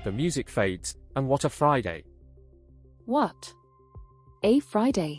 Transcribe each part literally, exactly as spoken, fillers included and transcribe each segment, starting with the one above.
the music fades, and what a Friday. What? A Friday?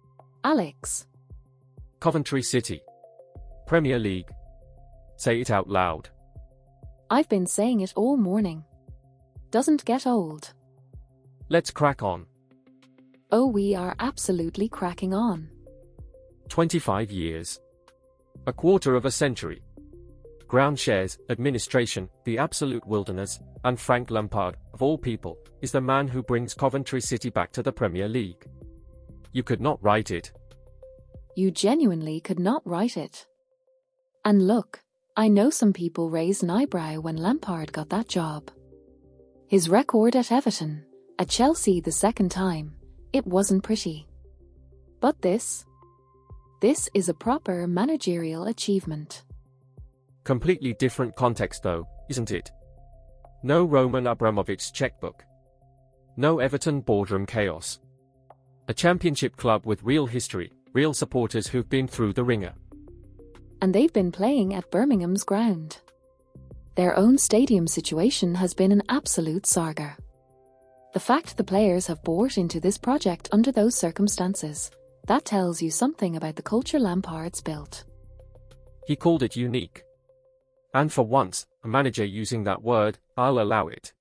Alex. Coventry City. Premier League. Say it out loud. I've been saying it all morning. Doesn't get old. Let's crack on. Oh, we are absolutely cracking on. twenty-five years. A quarter of a century. Ground shares, administration, the absolute wilderness, and Frank Lampard, of all people, is the man who brings Coventry City back to the Premier League. You could not write it. You genuinely could not write it. And look, I know some people raised an eyebrow when Lampard got that job. His record at Everton, at Chelsea the second time, it wasn't pretty. But this? This is a proper managerial achievement. Completely different context though, isn't it? No Roman Abramovich checkbook. No Everton boardroom chaos. A championship club with real history, real supporters who've been through the ringer. And they've been playing at Birmingham's ground. Their own stadium situation has been an absolute saga. The fact the players have bought into this project under those circumstances, that tells you something about the culture Lampard's built. He called it unique. And for once, a manager using that word, I'll allow it.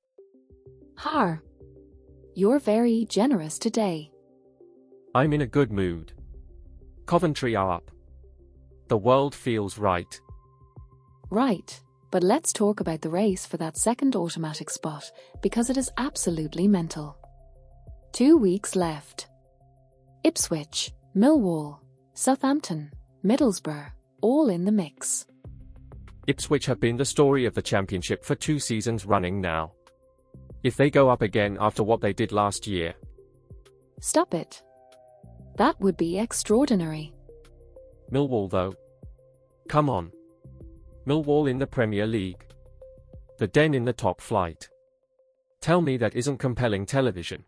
Har. You're very generous today. I'm in a good mood. Coventry are up. The world feels right. Right, but let's talk about the race for that second automatic spot, because it is absolutely mental. Two weeks left. Ipswich, Millwall, Southampton, Middlesbrough, all in the mix. Ipswich have been the story of the championship for two seasons running now. If they go up again after what they did last year. Stop it. That would be extraordinary. Millwall though. Come on. Millwall in the Premier League. The Den in the top flight. Tell me that isn't compelling television.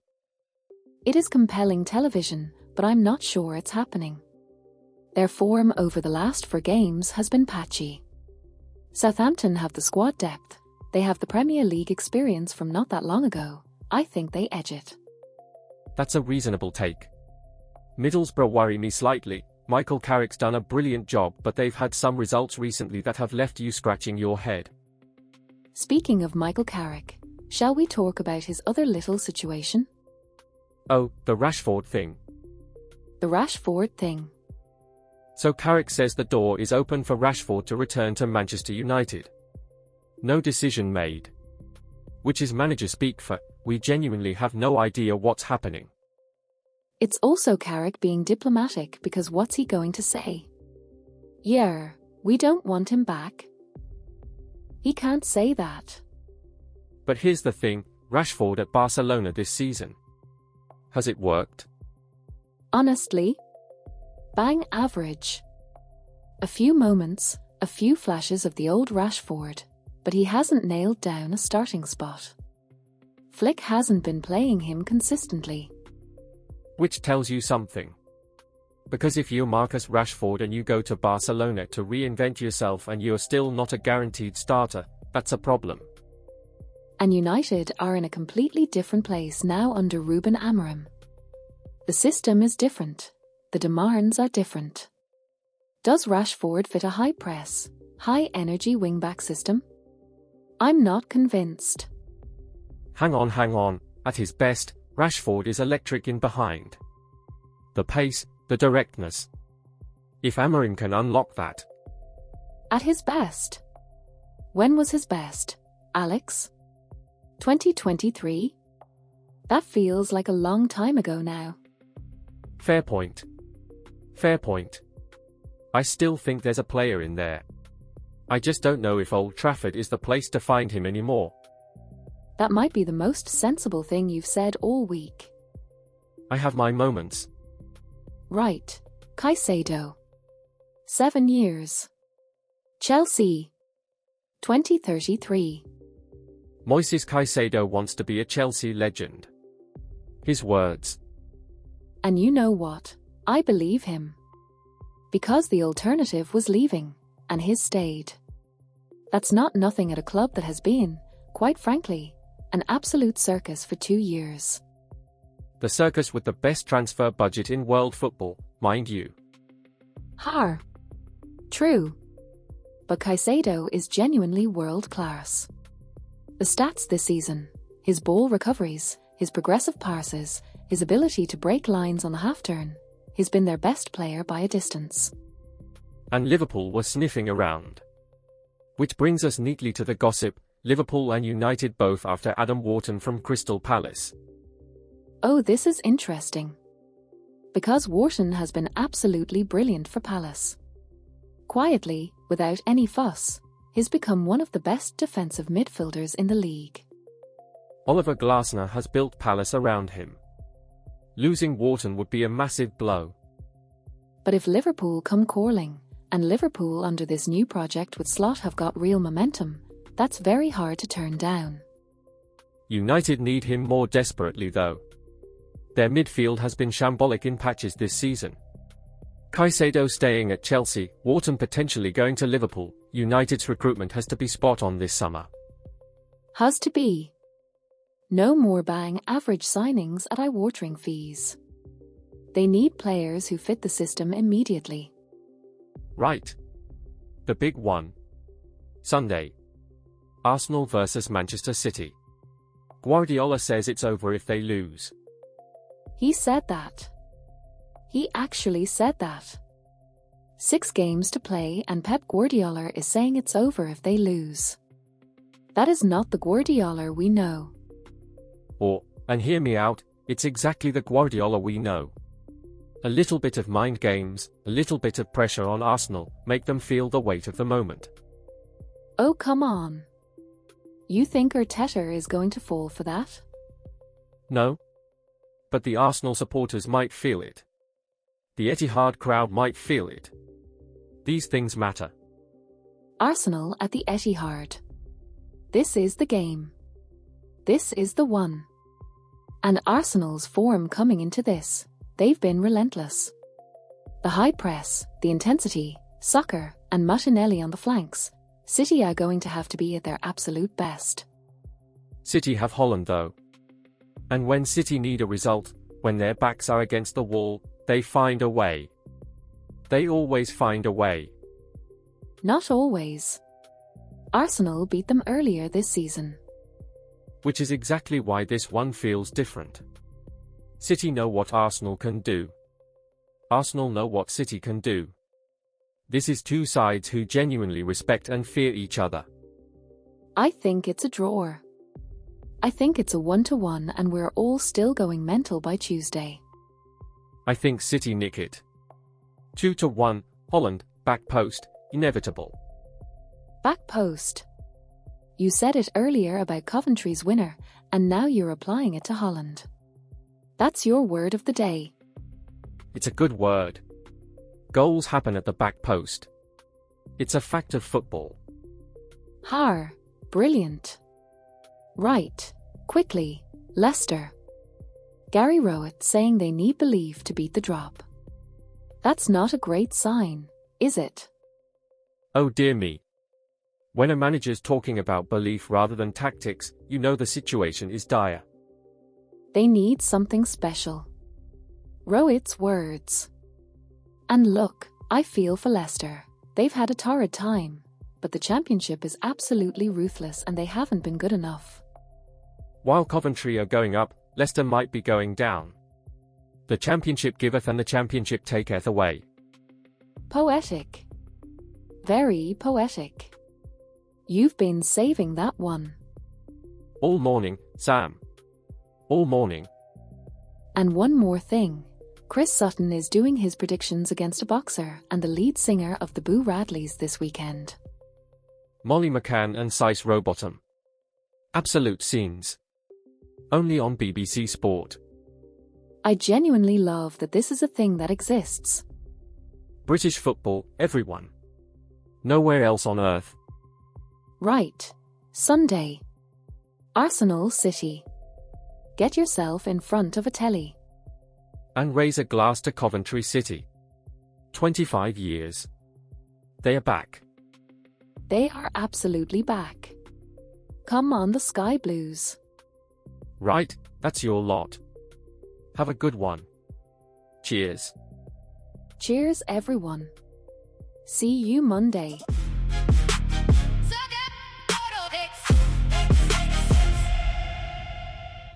It is compelling television, but I'm not sure it's happening. Their form over the last four games has been patchy. Southampton have the squad depth, they have the Premier League experience from not that long ago. I think they edge it. That's a reasonable take. Middlesbrough worry me slightly. Michael Carrick's done a brilliant job, but they've had some results recently that have left you scratching your head. Speaking of Michael Carrick, shall we talk about his other little situation? Oh, the Rashford thing. The Rashford thing. So Carrick says the door is open for Rashford to return to Manchester United. No decision made. Which is manager speak for, we genuinely have no idea what's happening. It's also Carrick being diplomatic, because what's he going to say? Yeah, we don't want him back. He can't say that. But here's the thing, Rashford at Barcelona this season. Has it worked? Honestly? Bang average. A few moments, a few flashes of the old Rashford, but he hasn't nailed down a starting spot. Flick hasn't been playing him consistently. Which tells you something. Because if you're Marcus Rashford and you go to Barcelona to reinvent yourself and you're still not a guaranteed starter, that's a problem. And United are in a completely different place now under Ruben Amorim. The system is different. The demands are different. Does Rashford fit a high press, high energy wingback system? I'm not convinced. Hang on, hang on. At his best, Rashford is electric in behind. The pace, the directness. If Amorim can unlock that. At his best? When was his best, Alex? twenty twenty-three? That feels like a long time ago now. Fair point. Fair point. I still think there's a player in there. I just don't know if Old Trafford is the place to find him anymore. That might be the most sensible thing you've said all week. I have my moments. Right. Caicedo. Seven years. Chelsea. twenty thirty-three. Moises Caicedo wants to be a Chelsea legend. His words. And you know what? I believe him. Because the alternative was leaving, and his stayed. That's not nothing at a club that has been, quite frankly, An absolute circus for two years. The circus with the best transfer budget in world football, mind you. Har. True. But Caicedo is genuinely world-class. The stats this season, his ball recoveries, his progressive passes, his ability to break lines on the half-turn, he's been their best player by a distance. And Liverpool were sniffing around. Which brings us neatly to the gossip, Liverpool and United both after Adam Wharton from Crystal Palace. Oh, this is interesting. Because Wharton has been absolutely brilliant for Palace. Quietly, without any fuss, he's become one of the best defensive midfielders in the league. Oliver Glasner has built Palace around him. Losing Wharton would be a massive blow. But if Liverpool come calling, and Liverpool under this new project with Slot have got real momentum, that's very hard to turn down. United need him more desperately though. Their midfield has been shambolic in patches this season. Caicedo staying at Chelsea, Wharton potentially going to Liverpool. United's recruitment has to be spot on this summer. Has to be. No more bang average signings at eye-watering fees. They need players who fit the system immediately. Right. The big one. Sunday. Arsenal versus Manchester City. Guardiola says it's over if they lose. He said that. He actually said that. Six games to play and Pep Guardiola is saying it's over if they lose. That is not the Guardiola we know. Or, and hear me out, it's exactly the Guardiola we know. A little bit of mind games, a little bit of pressure on Arsenal, make them feel the weight of the moment. Oh come on. You think Arteta is going to fall for that? No. But the Arsenal supporters might feel it. The Etihad crowd might feel it. These things matter. Arsenal at the Etihad. This is the game. This is the one. And Arsenal's form coming into this, they've been relentless. The high press, the intensity, Saka, and Martinelli on the flanks, City are going to have to be at their absolute best. City have Holland though. And when City need a result, when their backs are against the wall, they find a way. They always find a way. Not always. Arsenal beat them earlier this season. Which is exactly why this one feels different. City know what Arsenal can do. Arsenal know what City can do. This is two sides who genuinely respect and fear each other. I think it's a draw. I think it's a one-to-one and we're all still going mental by Tuesday. I think City nick it. Two to one, Holland, back post, inevitable. Back post. You said it earlier about Coventry's winner, and now you're applying it to Holland. That's your word of the day. It's a good word. Goals happen at the back post. It's a fact of football. Har. Brilliant. Right. Quickly. Leicester. Gary Rowett saying they need belief to beat the drop. That's not a great sign, is it? Oh dear me. When a manager's talking about belief rather than tactics, you know the situation is dire. They need something special. Rowett's words. And look, I feel for Leicester. They've had a torrid time, but the championship is absolutely ruthless and they haven't been good enough. While Coventry are going up, Leicester might be going down. The championship giveth and the championship taketh away. Poetic. Very poetic. You've been saving that one. All morning, Sam. All morning. And one more thing. Chris Sutton is doing his predictions against a boxer and the lead singer of the Boo Radleys this weekend. Molly McCann and Sice Rowbottom. Absolute scenes. Only on B B C Sport. I genuinely love that this is a thing that exists. British football, everyone. Nowhere else on earth. Right. Sunday. Arsenal City. Get yourself in front of a telly. And raise a glass to Coventry City. twenty-five years. They are back. They are absolutely back. Come on the Sky Blues. Right, that's your lot. Have a good one. Cheers. Cheers, everyone. See you Monday.